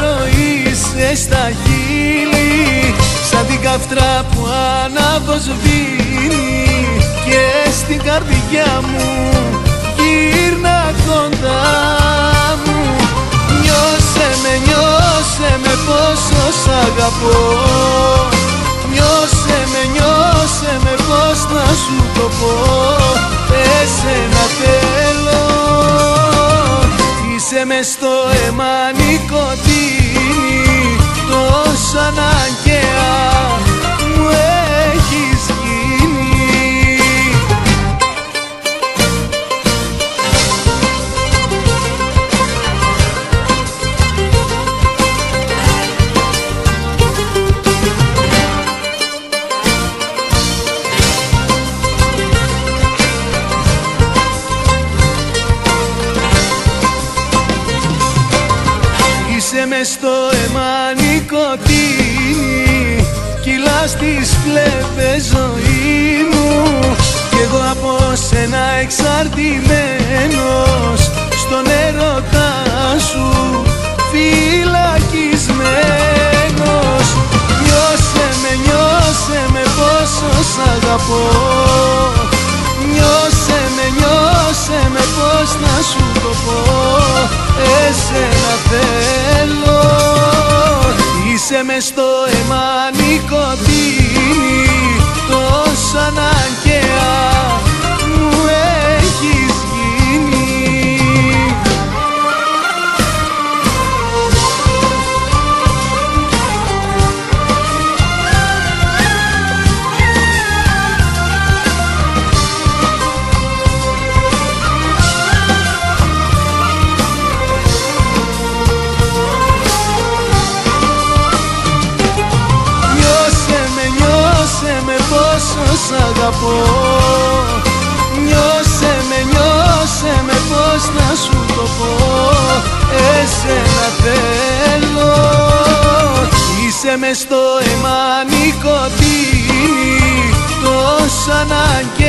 νερό είσαι στα χείλη, σαν την καυτρά που αναβοσβήνει, και στην καρδιά μου γύρνα κοντά μου. Νιώσε με πόσο σ' αγαπώ, νιώσε με πώς να σου το πω. Εσένα θέλω, είσαι μες στο αίμα νικοτίνη, τόσο αναγκαία μου έχεις γίνει. Είσαι μες στο αίμα νικοτίνη, κυλάς τις φλέβες ζωή μου, κι εγώ από σένα εξαρτημένος, στον έρωτά σου φυλακισμένος. Νιώσε με πόσο σ' αγαπώ, νιώσε με πώς να σου το πω. Εσένα θέλω, είσαι μες στο αίμα νικοτίνη, τόσο αναγκαία μου έχεις γίνει. Σ' αγαπώ, νιώσε με πώς να σου το πω. Εσένα θέλω, είσαι μες στο αίμα νικοτίνη, τόσο αναγκαία